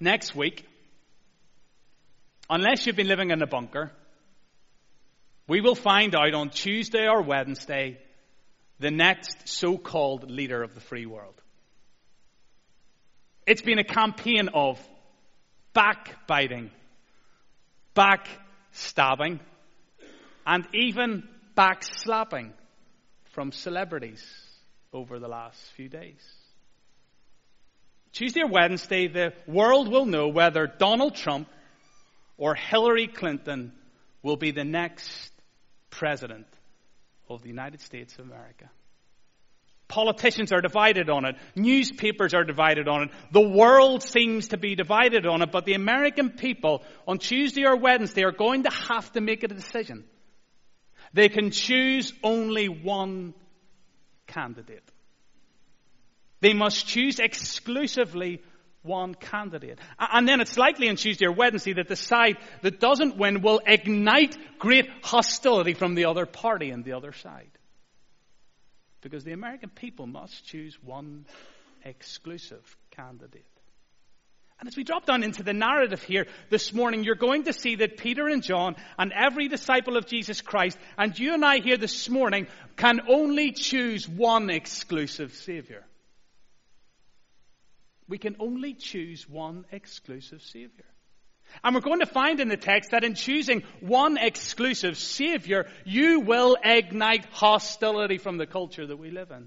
Next week, unless you've been living in a bunker, we will find out on Tuesday or Wednesday the next so-called leader of the free world. It's been a campaign of backbiting, backstabbing, and even backslapping from celebrities over the last few days. Tuesday or Wednesday, the world will know whether Donald Trump or Hillary Clinton will be the next president of the United States of America. Politicians are divided on it. Newspapers are divided on it. The world seems to be divided on it. But the American people on Tuesday or Wednesday are going to have to make a decision. They can choose only one candidate. They must choose exclusively one candidate. And then it's likely on Tuesday or Wednesday that the side that doesn't win will ignite great hostility from the other party and the other side. Because the American people must choose one exclusive candidate. And as we drop down into the narrative here this morning, you're going to see that Peter and John and every disciple of Jesus Christ, and you and I here this morning, can only choose one exclusive Savior. We can only choose one exclusive Savior. And we're going to find in the text that in choosing one exclusive Savior, you will ignite hostility from the culture that we live in.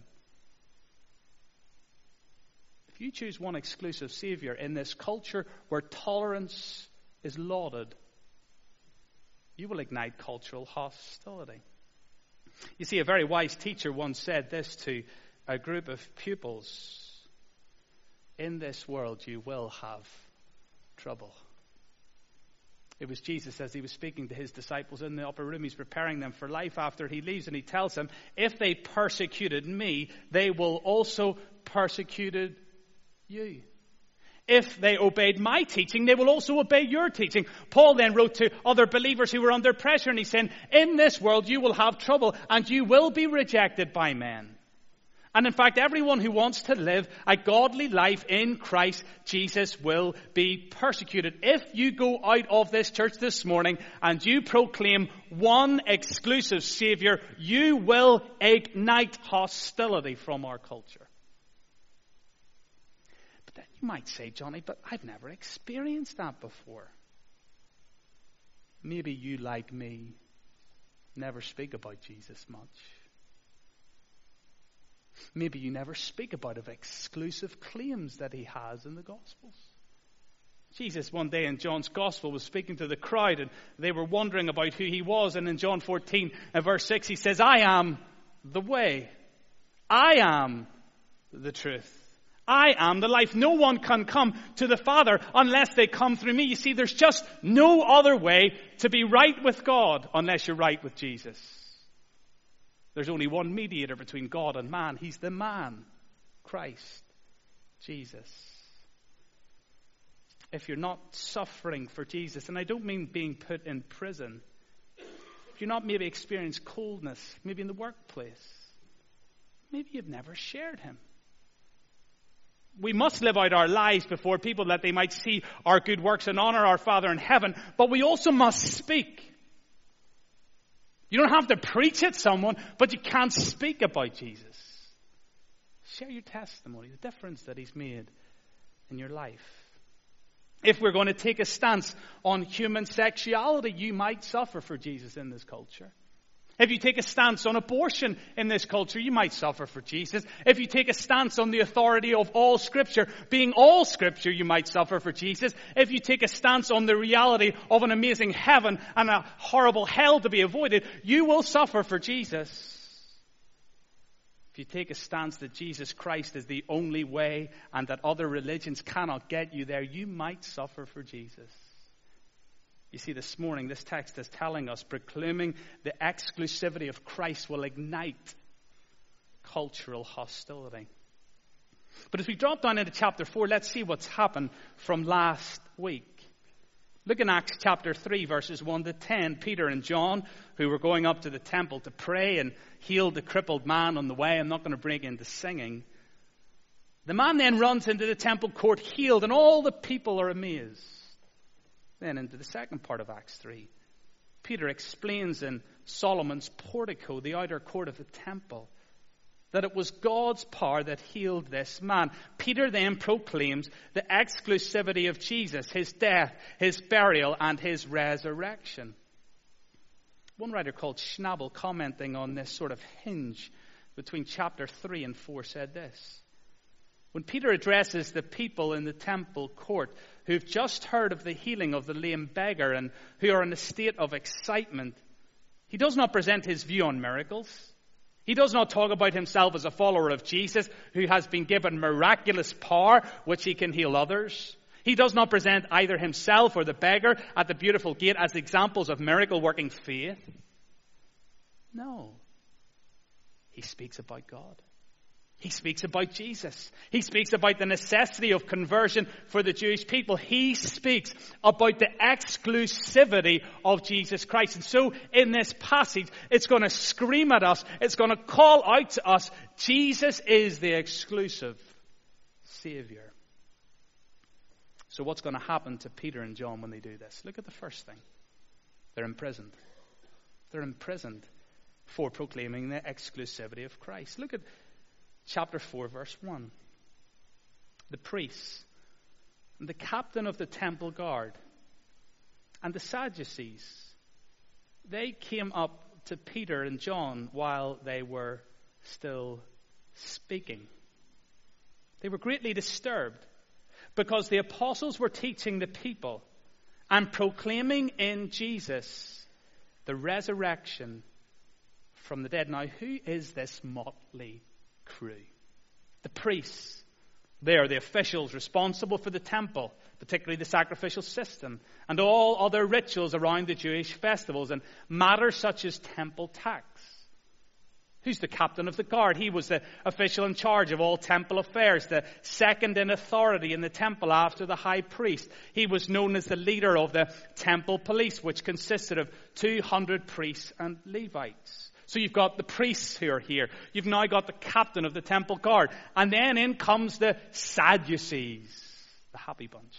If you choose one exclusive Savior in this culture where tolerance is lauded, you will ignite cultural hostility. You see, a very wise teacher once said this to a group of pupils: in this world you will have trouble. It was Jesus as he was speaking to his disciples in the upper room. He's preparing them for life after he leaves, and he tells them, if they persecuted me, they will also persecute you. If they obeyed my teaching, they will also obey your teaching. Paul then wrote to other believers who were under pressure, and he said, in this world you will have trouble, and you will be rejected by men. And in fact, everyone who wants to live a godly life in Christ Jesus will be persecuted. If you go out of this church this morning and you proclaim one exclusive Savior, you will ignite hostility from our culture. But then you might say, Johnny, but I've never experienced that before. Maybe you, like me, never speak about Jesus much. Maybe you never speak about of exclusive claims that he has in the Gospels. Jesus one day in John's Gospel was speaking to the crowd, and they were wondering about who he was. And in John 14 and verse 6 he says, I am the way. I am the truth. I am the life. No one can come to the Father unless they come through me. You see, there's just no other way to be right with God unless you're right with Jesus. There's only one mediator between God and man. He's the man, Christ, Jesus. If you're not suffering for Jesus, and I don't mean being put in prison, if you're not maybe experienced coldness, maybe in the workplace, maybe you've never shared him. We must live out our lives before people that they might see our good works and honor our Father in heaven, but we also must speak. You don't have to preach at someone, but you can speak about Jesus. Share your testimony, the difference that he's made in your life. If we're going to take a stance on human sexuality, you might suffer for Jesus in this culture. If you take a stance on abortion in this culture, you might suffer for Jesus. If you take a stance on the authority of all Scripture, being all Scripture, you might suffer for Jesus. If you take a stance on the reality of an amazing heaven and a horrible hell to be avoided, you will suffer for Jesus. If you take a stance that Jesus Christ is the only way and that other religions cannot get you there, you might suffer for Jesus. You see, this morning, this text is telling us proclaiming the exclusivity of Christ will ignite cultural hostility. But as we drop down into chapter 4, let's see what's happened from last week. Look in Acts chapter 3, verses 1 to 10. Peter and John, who were going up to the temple to pray and heal the crippled man on the way. I'm not going to break into singing. The man then runs into the temple court healed, and all the people are amazed. Then into the second part of Acts 3, Peter explains in Solomon's portico, the outer court of the temple, that it was God's power that healed this man. Peter then proclaims the exclusivity of Jesus, his death, his burial, and his resurrection. One writer called Schnabel, commenting on this sort of hinge between chapter 3 and 4, said this: when Peter addresses the people in the temple court who've just heard of the healing of the lame beggar and who are in a state of excitement, he does not present his view on miracles. He does not talk about himself as a follower of Jesus who has been given miraculous power which he can heal others. He does not present either himself or the beggar at the beautiful gate as examples of miracle-working faith. No. He speaks about God. He speaks about Jesus. He speaks about the necessity of conversion for the Jewish people. He speaks about the exclusivity of Jesus Christ. And so in this passage, it's going to scream at us. It's going to call out to us, Jesus is the exclusive Savior. So what's going to happen to Peter and John when they do this? Look at the first thing. They're imprisoned. They're imprisoned for proclaiming the exclusivity of Christ. Look at chapter 4, verse 1. The priests, and the captain of the temple guard, and the Sadducees, they came up to Peter and John while they were still speaking. They were greatly disturbed because the apostles were teaching the people and proclaiming in Jesus the resurrection from the dead. Now, who is this motley crew? The priests. They are the officials responsible for the temple, particularly the sacrificial system, and all other rituals around the Jewish festivals and matters such as temple tax. Who's the captain of the guard? He was the official in charge of all temple affairs, the second in authority in the temple after the high priest. He was known as the leader of the temple police, which consisted of 200 priests and Levites. So you've got the priests who are here. You've now got the captain of the temple guard. And then in comes the Sadducees, the happy bunch.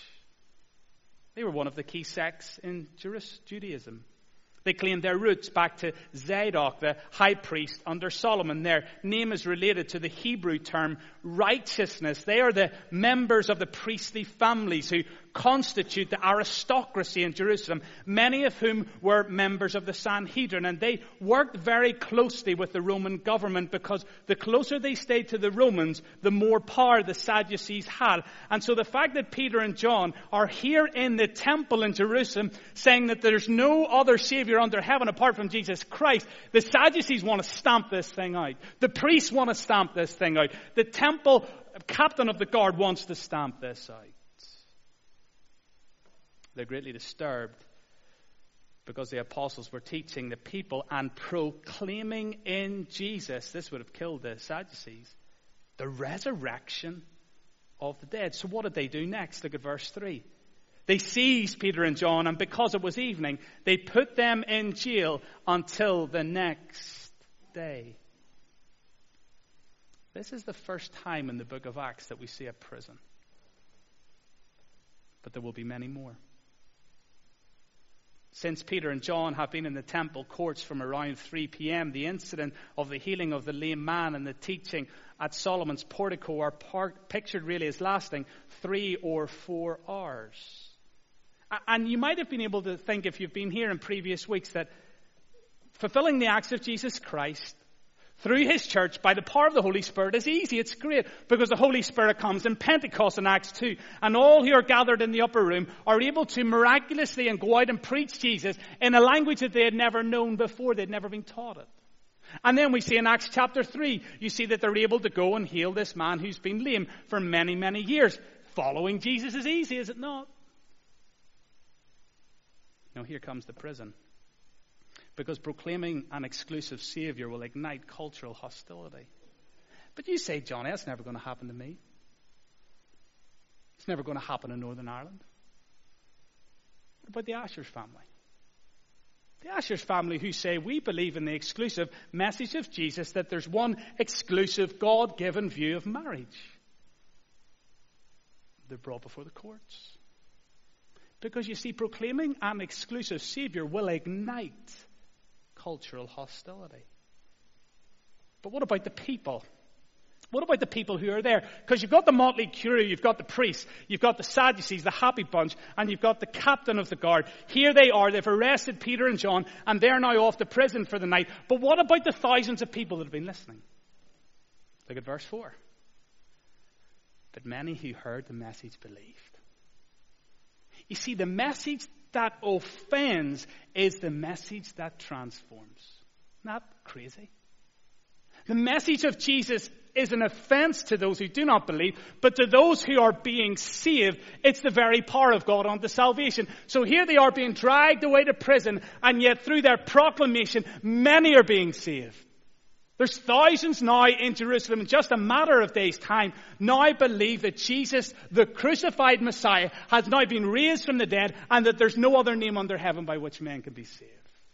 They were one of the key sects in Judaism. They claimed their roots back to Zadok, the high priest under Solomon. Their name is related to the Hebrew term righteousness. They are the members of the priestly families who constitute the aristocracy in Jerusalem, many of whom were members of the Sanhedrin. And they worked very closely with the Roman government because the closer they stayed to the Romans, the more power the Sadducees had. And so the fact that Peter and John are here in the temple in Jerusalem saying that there's no other Savior under heaven apart from Jesus Christ, the Sadducees want to stamp this thing out. The priests want to stamp this thing out. The temple captain of the guard wants to stamp this out. They're greatly disturbed because the apostles were teaching the people and proclaiming in Jesus, this would have killed the Sadducees, the resurrection of the dead. So what did they do next? Look at verse 3. They seized Peter and John, and because it was evening, they put them in jail until the next day. This is the first time in the book of Acts that we see a prison. But there will be many more. Since Peter and John have been in the temple courts from around 3 p.m., the incident of the healing of the lame man and the teaching at Solomon's portico are pictured really as lasting 3 or 4 hours. And you might have been able to think, if you've been here in previous weeks, that fulfilling the acts of Jesus Christ through his church by the power of the Holy Spirit is easy. It's great because the Holy Spirit comes in Pentecost in Acts 2. And all who are gathered in the upper room are able to miraculously and go out and preach Jesus in a language that they had never known before. They'd never been taught it. And then we see in Acts chapter 3, you see that they're able to go and heal this man who's been lame for many, many years. Following Jesus is easy, is it not? Now here comes the prison. Because proclaiming an exclusive Savior will ignite cultural hostility. But you say, Johnny, that's never going to happen to me. It's never going to happen in Northern Ireland. What about the Ashers family? The Ashers family who say, we believe in the exclusive message of Jesus that there's one exclusive God-given view of marriage. They're brought before the courts. Because you see, proclaiming an exclusive Savior will ignite cultural hostility. But what about the people? What about the people who are there? Because you've got the motley crew, you've got the priests, you've got the Sadducees, the happy bunch, and you've got the captain of the guard. Here they are, they've arrested Peter and John, and they're now off to prison for the night. But what about the thousands of people that have been listening? Look at verse 4. But many who heard the message believed. You see, the message that offends is the message that transforms. Isn't that crazy? The message of Jesus is an offense to those who do not believe, but to those who are being saved, it's the very power of God unto salvation. So here they are being dragged away to prison, and yet through their proclamation, many are being saved. There's thousands now in Jerusalem in just a matter of days' time now believe that Jesus, the crucified Messiah, has now been raised from the dead, and that there's no other name under heaven by which men can be saved.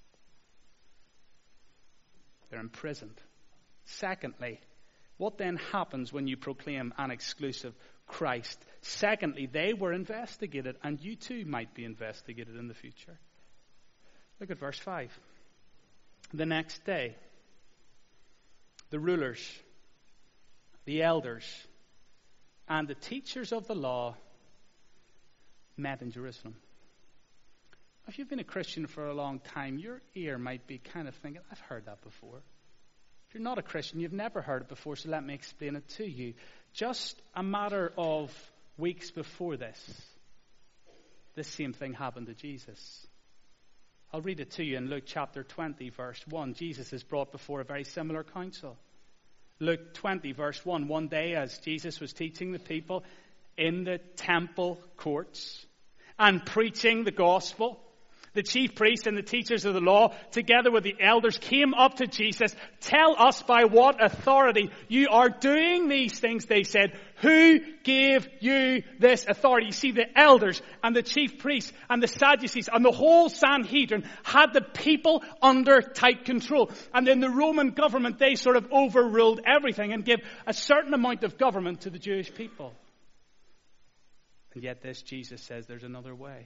They're imprisoned. Secondly, what then happens when you proclaim an exclusive Christ? Secondly, they were investigated, and you too might be investigated in the future. Look at verse 5. The next day, the rulers, the elders, and the teachers of the law met in Jerusalem. If you've been a Christian for a long time, your ear might be kind of thinking, I've heard that before. If you're not a Christian, you've never heard it before, so let me explain it to you. Just a matter of weeks before this same thing happened to Jesus. I'll read it to you in Luke chapter 20, verse 1. Jesus is brought before a very similar council. Luke 20, verse 1. One day as Jesus was teaching the people in the temple courts and preaching the gospel, the chief priests and the teachers of the law, together with the elders, came up to Jesus. Tell us by what authority you are doing these things, they said. Who gave you this authority? You see, the elders and the chief priests and the Sadducees and the whole Sanhedrin had the people under tight control. And in the Roman government, they sort of overruled everything and gave a certain amount of government to the Jewish people. And yet this Jesus says there's another way.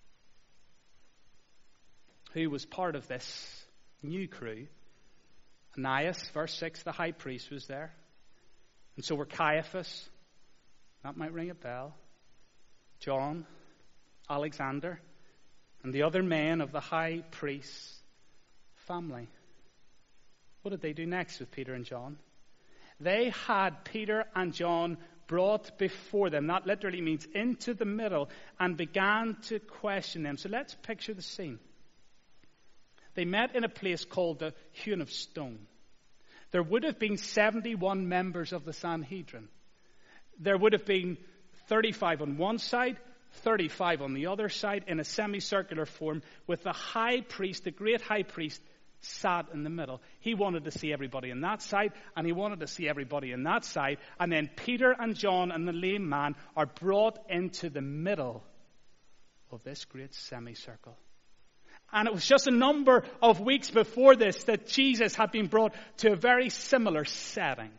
Who was part of this new crew? Ananias, verse 6, the high priest was there. And so were Caiaphas. That might ring a bell. John, Alexander, and the other men of the high priest's family. What did they do next with Peter and John? They had Peter and John brought before them. That literally means into the middle, and began to question them. So let's picture the scene. They met in a place called the Hewn of Stone. There would have been 71 members of the Sanhedrin. There would have been 35 on one side, 35 on the other side, in a semicircular form, with the high priest, the great high priest, sat in the middle. He wanted to see everybody on that side, and he wanted to see everybody on that side. And then Peter and John and the lame man are brought into the middle of this great semicircle. And it was just a number of weeks before this that Jesus had been brought to a very similar setting.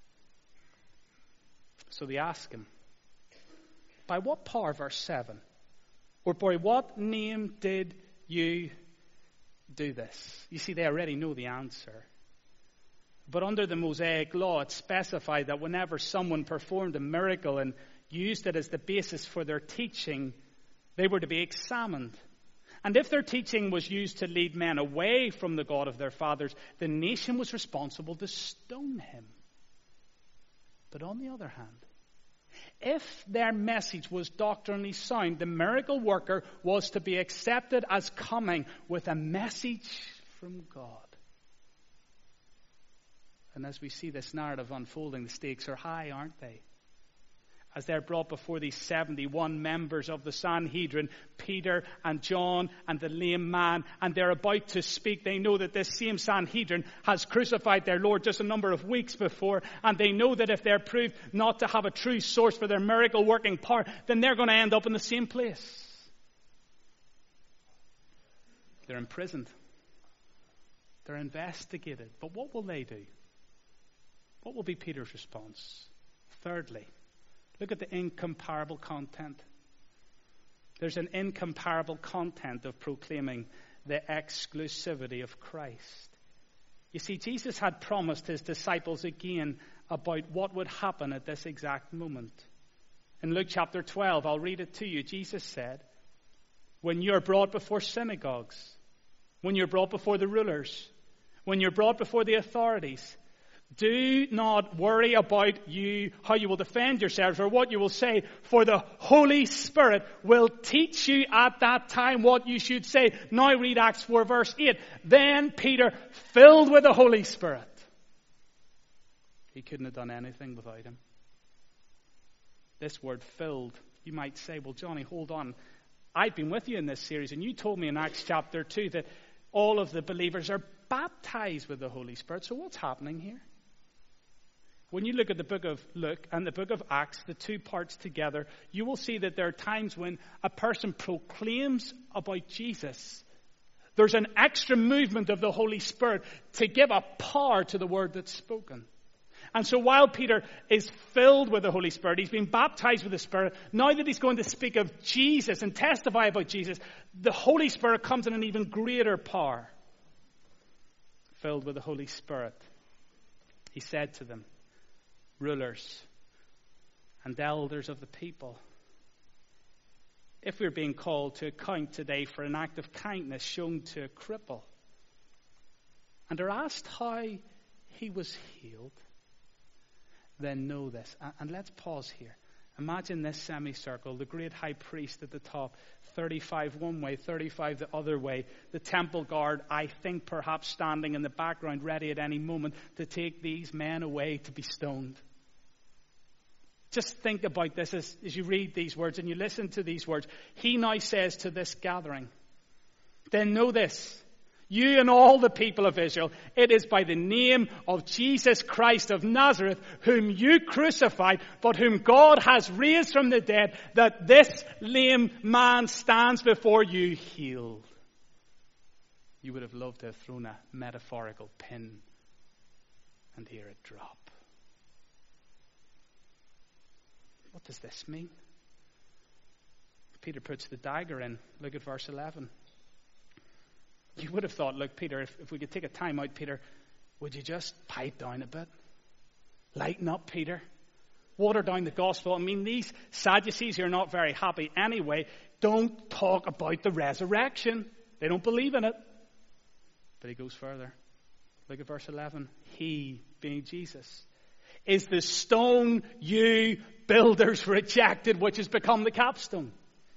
So they ask him, by what power, verse 7, or by what name did you do this? You see, they already know the answer. But under the Mosaic law, it specified that whenever someone performed a miracle and used it as the basis for their teaching, they were to be examined. And if their teaching was used to lead men away from the God of their fathers, the nation was responsible to stone him. But on the other hand, if their message was doctrinally sound, the miracle worker was to be accepted as coming with a message from God. And as we see this narrative unfolding, the stakes are high, aren't they? As they're brought before these 71 members of the Sanhedrin, Peter and John and the lame man, and they're about to speak. They know that this same Sanhedrin has crucified their Lord just a number of weeks before, and they know that if they're proved not to have a true source for their miracle working power, then they're going to end up in the same place. They're imprisoned. They're investigated. But what will they do? What will be Peter's response? Thirdly, Look at the incomparable content. There's an incomparable content of proclaiming the exclusivity of Christ. You see, Jesus had promised his disciples again about what would happen at this exact moment. In Luke chapter 12, I'll read it to you. Jesus said, when you're brought before synagogues, when you're brought before the rulers, when you're brought before the authorities, do not worry about how you will defend yourselves or what you will say, for the Holy Spirit will teach you at that time what you should say. Now read Acts 4 verse 8. Then Peter, filled with the Holy Spirit. He couldn't have done anything without him. This word filled, you might say, well, Johnny, hold on. I've been with you in this series, and you told me in Acts chapter 2 that all of the believers are baptized with the Holy Spirit. So what's happening here? When you look at the book of Luke and the book of Acts, the two parts together, you will see that there are times when a person proclaims about Jesus. There's an extra movement of the Holy Spirit to give a power to the word that's spoken. And so while Peter is filled with the Holy Spirit, he's been baptized with the Spirit, now that he's going to speak of Jesus and testify about Jesus, the Holy Spirit comes in an even greater power. Filled with the Holy Spirit, he said to them, rulers and elders of the people, if we're being called to account today for an act of kindness shown to a cripple, and are asked how he was healed, then know this. And let's pause here. Imagine this semicircle, the great high priest at the top, 35 one way, 35 the other way, the temple guard, I think perhaps standing in the background, ready at any moment to take these men away to be stoned. Just think about this as you read these words and you listen to these words. He now says to this gathering, then know this, you and all the people of Israel, it is by the name of Jesus Christ of Nazareth, whom you crucified, but whom God has raised from the dead, that this lame man stands before you healed. You would have loved to have thrown a metaphorical pin and hear it drop. What does this mean? Peter puts the dagger in. Look at verse 11. You would have thought, look, Peter, if we could take a time out, Peter, would you just pipe down a bit? Lighten up, Peter. Water down the gospel. I mean, these Sadducees who are not very happy anyway, don't talk about the resurrection. They don't believe in it. But he goes further. Look at verse 11. He, being Jesus, is the stone you builders rejected, which has become the capstone.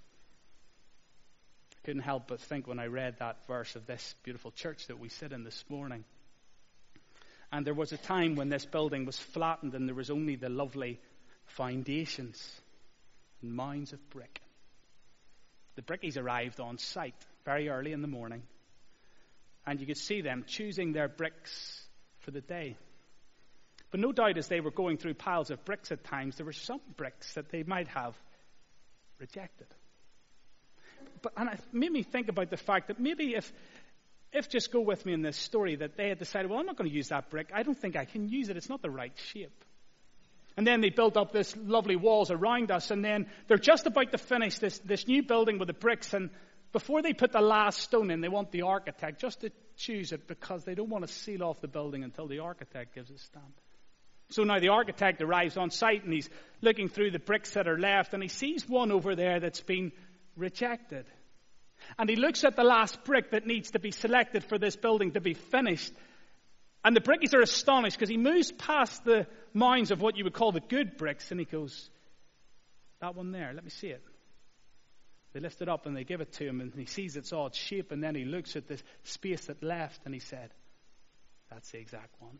I couldn't help but think when I read that verse of this beautiful church that we sit in this morning. And there was a time when this building was flattened and there was only the lovely foundations and mounds of brick. The brickies arrived on site very early in the morning, and you could see them choosing their bricks for the day. But no doubt as they were going through piles of bricks at times, there were some bricks that they might have rejected. And it made me think about the fact that maybe if just go with me in this story, that they had decided, well, I'm not going to use that brick. I don't think I can use it. It's not the right shape. And then they built up this lovely walls around us, and then they're just about to finish this new building with the bricks, and before they put the last stone in, they want the architect just to choose it because they don't want to seal off the building until the architect gives his stamp. So now the architect arrives on site and he's looking through the bricks that are left, and he sees one over there that's been rejected. And he looks at the last brick that needs to be selected for this building to be finished. And the brickies are astonished because he moves past the mounds of what you would call the good bricks, and he goes, that one there, let me see it. They lift it up and they give it to him, and he sees its odd shape, and then he looks at the space that left and he said, that's the exact one.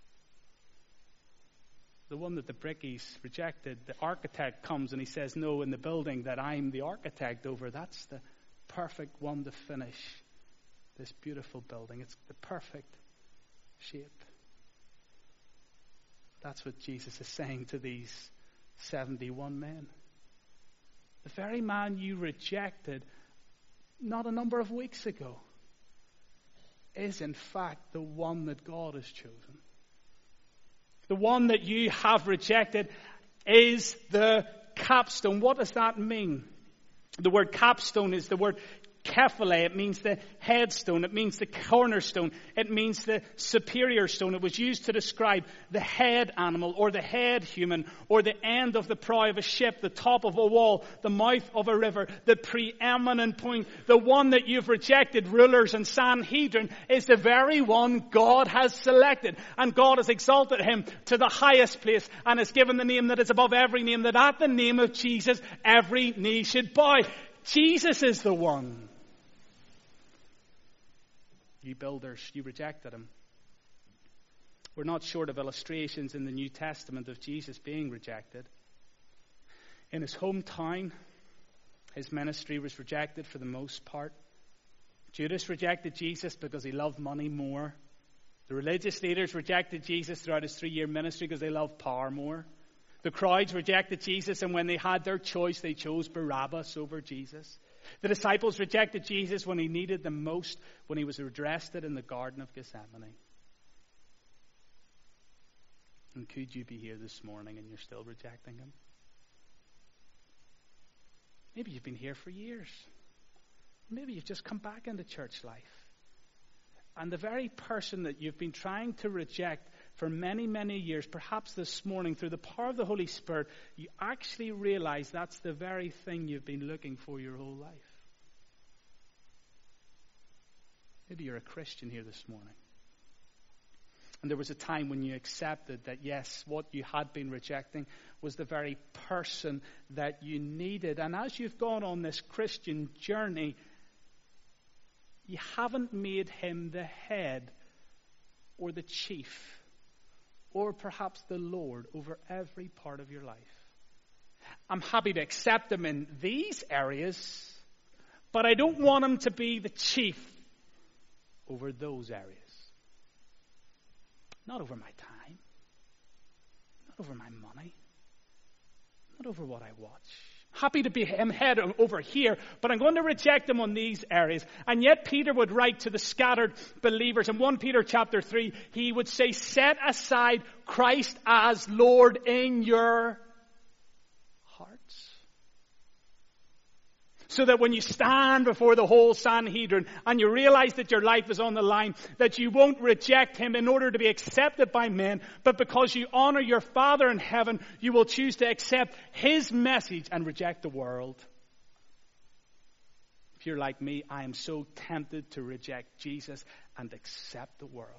The one that the brickies rejected, the architect comes and he says, no, in the building that I'm the architect over, that's the perfect one to finish this beautiful building. It's the perfect shape. That's what Jesus is saying to these 71 men. The very man you rejected not a number of weeks ago is in fact the one that God has chosen. The one that you have rejected is the capstone. What does that mean? The word capstone is the word kephale. It means the headstone. It means the cornerstone. It means the superior stone. It was used to describe the head animal or the head human or the end of the prow of a ship, the top of a wall, the mouth of a river, the preeminent point. The one that you've rejected, rulers and Sanhedrin, is the very one God has selected. And God has exalted him to the highest place and has given the name that is above every name, that at the name of Jesus every knee should bow. Jesus is the one. You builders, you rejected him. We're not short of illustrations in the New Testament of Jesus being rejected. In his hometown, his ministry was rejected for the most part. Judas rejected Jesus because he loved money more. The religious leaders rejected Jesus throughout his 3-year ministry because they loved power more. The crowds rejected Jesus, and when they had their choice, they chose Barabbas over Jesus. The disciples rejected Jesus when he needed them most, when he was arrested in the Garden of Gethsemane. And could you be here this morning and you're still rejecting him? Maybe you've been here for years. Maybe you've just come back into church life. And the very person that you've been trying to reject for many, many years, perhaps this morning, through the power of the Holy Spirit, you actually realize that's the very thing you've been looking for your whole life. Maybe you're a Christian here this morning. And there was a time when you accepted that, yes, what you had been rejecting was the very person that you needed. And as you've gone on this Christian journey, you haven't made him the head or the chief or perhaps the Lord over every part of your life. I'm happy to accept him in these areas, but I don't want him to be the chief over those areas. Not over my time, not over my money, not over what I watch. Happy to be him head over here, but I'm going to reject him on these areas. And yet Peter would write to the scattered believers. In 1 Peter chapter 3, he would say, set aside Christ as Lord in your hearts. So that when you stand before the whole Sanhedrin and you realize that your life is on the line, that you won't reject him in order to be accepted by men, but because you honor your Father in heaven, you will choose to accept his message and reject the world. If you're like me, I am so tempted to reject Jesus and accept the world.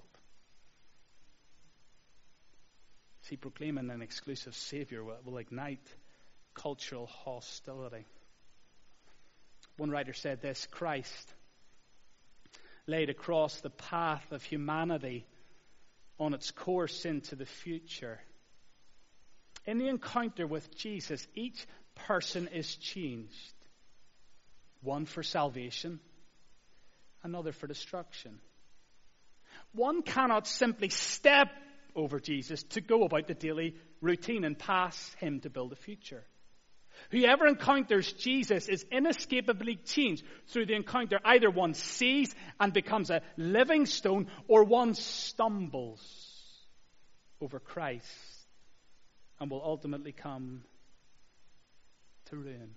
See, proclaiming an exclusive Savior will ignite cultural hostility. One writer said this: Christ laid across the path of humanity on its course into the future. In the encounter with Jesus, each person is changed. One for salvation, another for destruction. One cannot simply step over Jesus to go about the daily routine and pass him to build a future. Whoever encounters Jesus is inescapably changed through the encounter. Either one sees and becomes a living stone, or one stumbles over Christ and will ultimately come to ruin.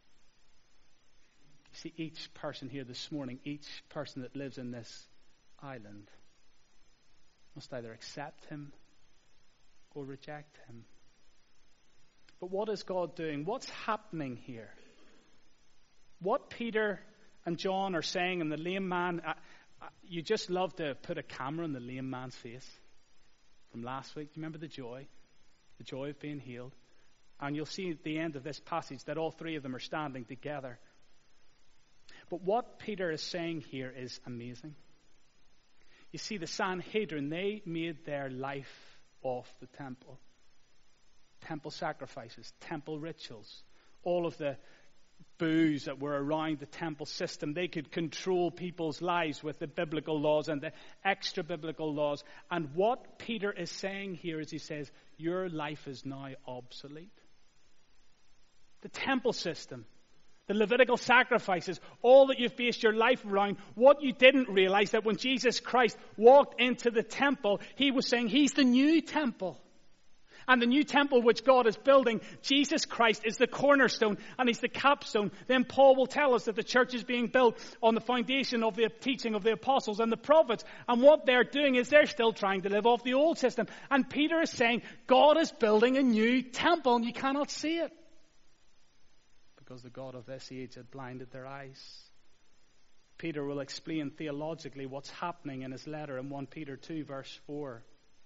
You see, each person here this morning, each person that lives in this island, must either accept him or reject him. But what is God doing? What's happening here? What Peter and John are saying, and the lame man, you just love to put a camera on the lame man's face from last week. Do you remember the joy of being healed? And you'll see at the end of this passage that all three of them are standing together. But what Peter is saying here is amazing. You see, the Sanhedrin, they made their life off the temple. Temple sacrifices, temple rituals, all of the booze that were around the temple system. They could control people's lives with the biblical laws and the extra biblical laws. And what Peter is saying here is he says, your life is now obsolete. The temple system, the Levitical sacrifices, all that you've based your life around, what you didn't realize that when Jesus Christ walked into the temple, he was saying he's the new temple. And the new temple which God is building, Jesus Christ is the cornerstone and he's the capstone. Then Paul will tell us that the church is being built on the foundation of the teaching of the apostles and the prophets. And what they're doing is they're still trying to live off the old system. And Peter is saying God is building a new temple and you cannot see it. Because the God of this age had blinded their eyes. Peter will explain theologically what's happening in his letter in 1 Peter 2 verse 4.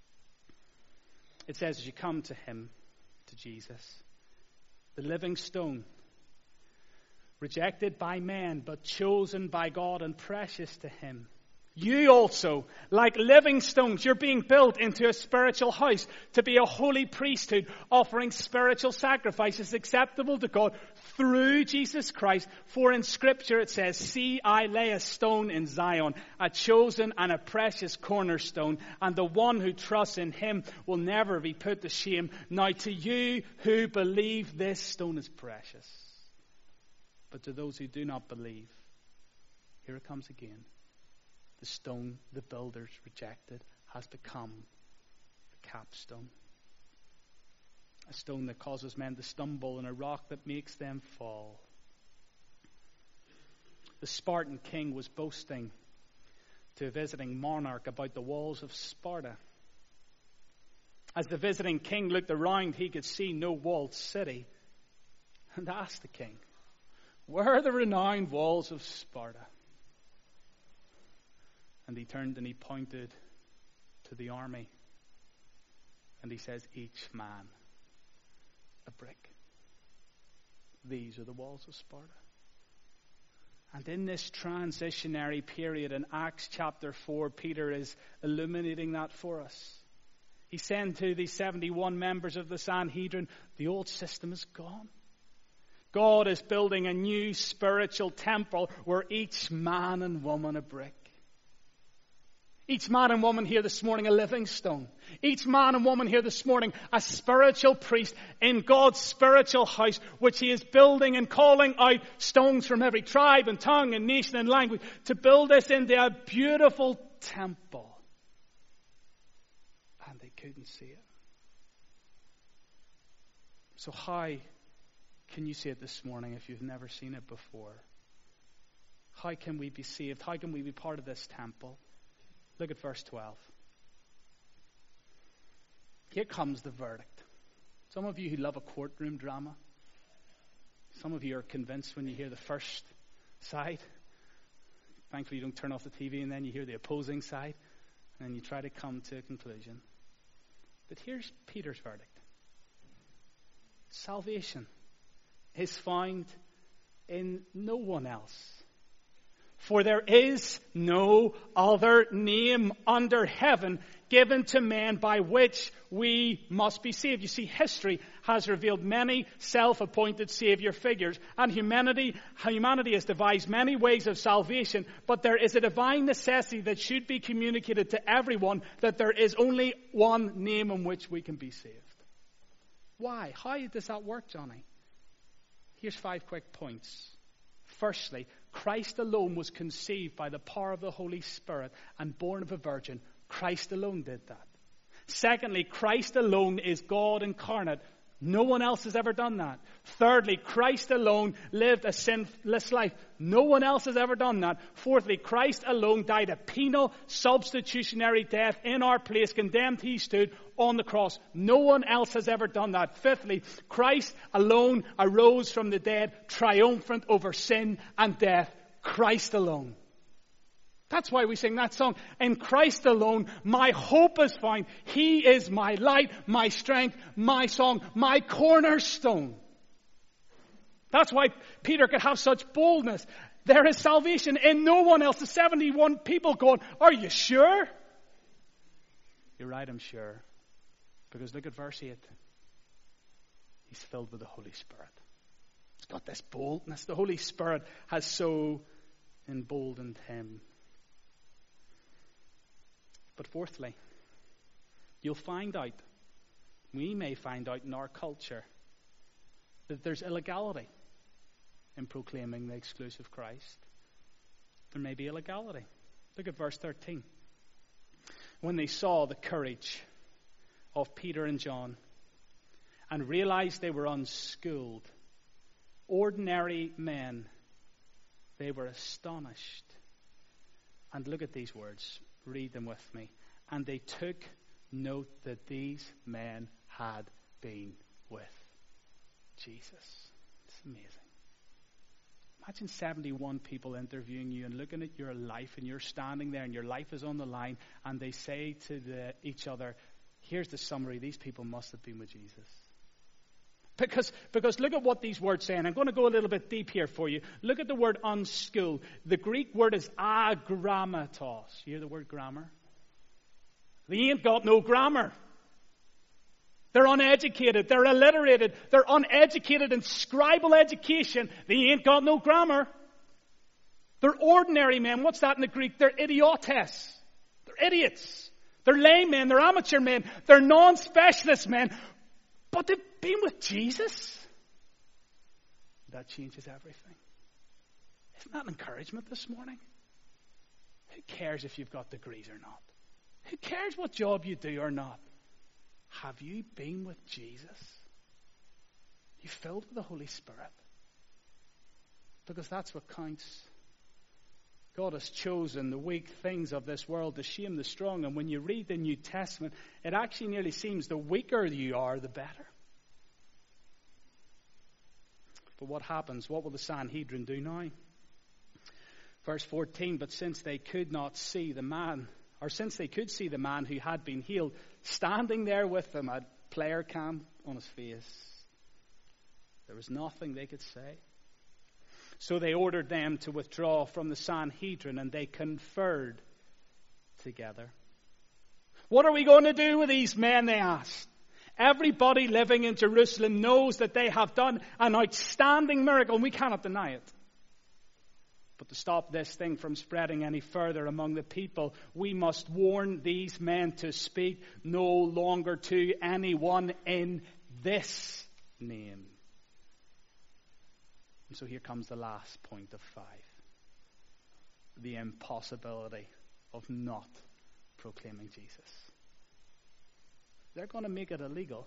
It says, as you come to him, to Jesus, the living stone, rejected by men, but chosen by God and precious to him. You also, like living stones, you're being built into a spiritual house to be a holy priesthood, offering spiritual sacrifices acceptable to God through Jesus Christ. For in Scripture it says, see, I lay a stone in Zion, a chosen and a precious cornerstone, and the one who trusts in him will never be put to shame. Now to you who believe, this stone is precious. But to those who do not believe, here it comes again. The stone the builders rejected has become the capstone. A stone that causes men to stumble and a rock that makes them fall. The Spartan king was boasting to a visiting monarch about the walls of Sparta. As the visiting king looked around, he could see no walled city and asked the king, where are the renowned walls of Sparta? And he turned and he pointed to the army. And he says, each man a brick. These are the walls of Sparta. And in this transitionary period in Acts chapter 4, Peter is illuminating that for us. He said to the 71 members of the Sanhedrin, the old system is gone. God is building a new spiritual temple where each man and woman a brick. Each man and woman here this morning a living stone. Each man and woman here this morning a spiritual priest in God's spiritual house, which he is building and calling out stones from every tribe and tongue and nation and language to build this into a beautiful temple. And they couldn't see it. So how can you see it this morning if you've never seen it before? How can we be saved? How can we be part of this temple? Look at verse 12. Here comes the verdict. Some of you who love a courtroom drama, some of you are convinced when you hear the first side. Thankfully you don't turn off the TV and then you hear the opposing side and then you try to come to a conclusion. But here's Peter's verdict. Salvation is found in no one else. For there is no other name under heaven given to men by which we must be saved. You see, history has revealed many self-appointed Savior figures, and humanity has devised many ways of salvation, but there is a divine necessity that should be communicated to everyone, that there is only one name in which we can be saved. Why? How does that work, Johnny? Here's 5 quick points. Firstly, Christ alone was conceived by the power of the Holy Spirit and born of a virgin. Christ alone did that. Secondly, Christ alone is God incarnate. No one else has ever done that. Thirdly, Christ alone lived a sinless life. No one else has ever done that. Fourthly, Christ alone died a penal, substitutionary death in our place. Condemned he stood on the cross. No one else has ever done that. Fifthly, Christ alone arose from the dead, triumphant over sin and death. Christ alone. That's why we sing that song. In Christ alone, my hope is found. He is my light, my strength, my song, my cornerstone. That's why Peter could have such boldness. There is salvation in no one else. The 71 people going, are you sure? You're right, I'm sure. Because look at verse 8. He's filled with the Holy Spirit. He's got this boldness. The Holy Spirit has so emboldened him. But fourthly, you'll find out, we may find out in our culture, that there's illegality in proclaiming the exclusive Christ. There may be illegality. Look at verse 13. When they saw the courage of Peter and John and realized they were unschooled, ordinary men, they were astonished. And look at these words. Read them with me. And they took note that these men had been with Jesus. It's amazing. Imagine 71 people interviewing you and looking at your life, and you're standing there and your life is on the line, and they say to each other, here's the summary, these people must have been with Jesus. Because look at what these words say, and I'm going to go a little bit deep here for you. Look at the word unschooled. The Greek word is agrammatos. You hear the word grammar? They ain't got no grammar. They're uneducated. They're illiterated. They're uneducated in scribal education. They ain't got no grammar. They're ordinary men. What's that in the Greek? They're idiotes. They're idiots. They're laymen. They're amateur men. They're non-specialist men. But they've been with Jesus. That changes everything. Isn't that an encouragement this morning? Who cares if you've got degrees or not? Who cares what job you do or not? Have you been with Jesus? You filled with the Holy Spirit? Because that's what counts. God has chosen the weak things of this world to shame the strong. And when you read the New Testament, it actually nearly seems the weaker you are, the better. But what happens? What will the Sanhedrin do now? Verse 14, but since they could not see the man, or since they could see the man who had been healed, standing there with them, a player cam on his face, there was nothing they could say. So they ordered them to withdraw from the Sanhedrin, and they conferred together. What are we going to do with these men, they asked. Everybody living in Jerusalem knows that they have done an outstanding miracle, and we cannot deny it. But to stop this thing from spreading any further among the people, we must warn these men to speak no longer to anyone in this name. And so here comes the last point of 5. The impossibility of not proclaiming Jesus. They're going to make it illegal.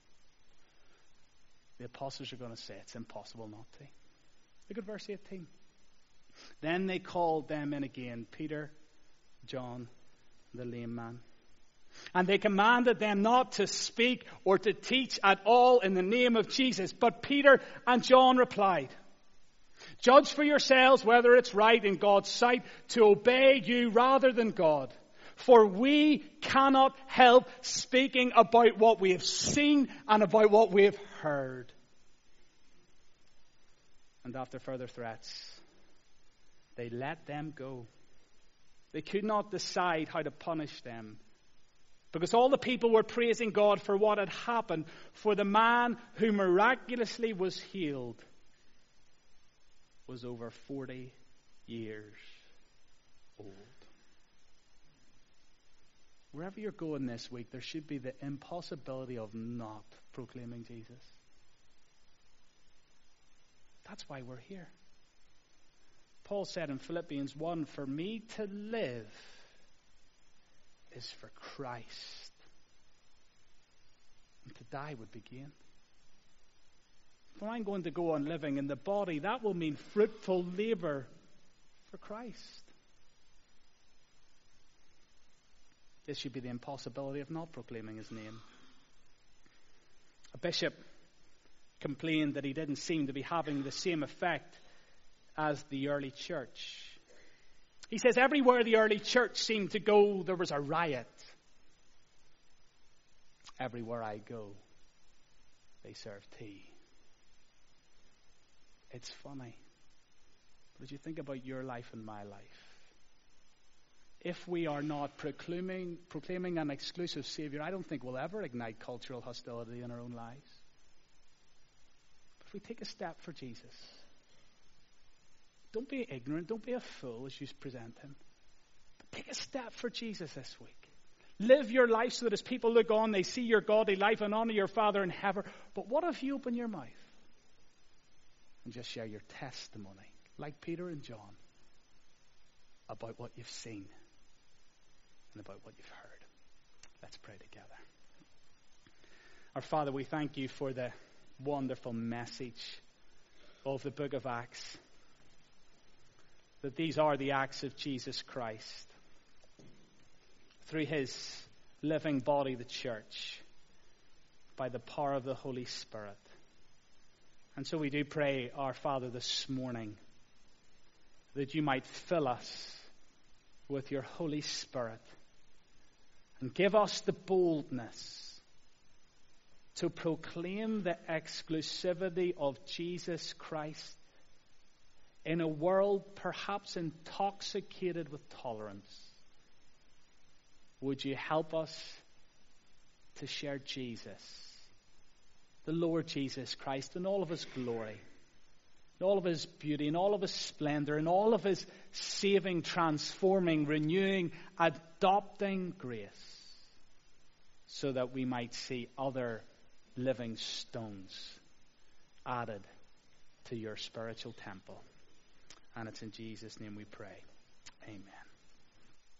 The apostles are going to say it's impossible not to. Look at verse 18. Then they called them in again, Peter, John, the lame man. And they commanded them not to speak or to teach at all in the name of Jesus. But Peter and John replied, judge for yourselves whether it's right in God's sight to obey you rather than God. For we cannot help speaking about what we have seen and about what we have heard. And after further threats, they let them go. They could not decide how to punish them, because all the people were praising God for what had happened, for the man who miraculously was healed was over 40 years old. Wherever you're going this week, there should be the impossibility of not proclaiming Jesus. That's why we're here. Paul said in Philippians 1, for me to live is for Christ, and to die would be gain. If I'm going to go on living in the body, that will mean fruitful labor for Christ. This should be the impossibility of not proclaiming his name. A bishop complained that he didn't seem to be having the same effect as the early church. He says everywhere the early church seemed to go, there was a riot. Everywhere I go, they serve tea. It's funny. But as you think about your life and my life, if we are not proclaiming an exclusive Savior, I don't think we'll ever ignite cultural hostility in our own lives. But if we take a step for Jesus, don't be ignorant, don't be a fool as you present him. But take a step for Jesus this week. Live your life so that as people look on, they see your godly life and honor your Father in heaven. But what if you open your mouth and just share your testimony, like Peter and John, about what you've seen and about what you've heard? Let's pray together. Our Father, we thank you for the wonderful message of the book of Acts, that these are the acts of Jesus Christ through his living body, the church, by the power of the Holy Spirit. And so we do pray, our Father, this morning, that you might fill us with your Holy Spirit and give us the boldness to proclaim the exclusivity of Jesus Christ in a world perhaps intoxicated with tolerance. Would you help us to share Jesus, the Lord Jesus Christ, in all of his glory, in all of his beauty, in all of his splendor, in all of his saving, transforming, renewing, adopting grace, so that we might see other living stones added to your spiritual temple. And it's in Jesus' name we pray. Amen.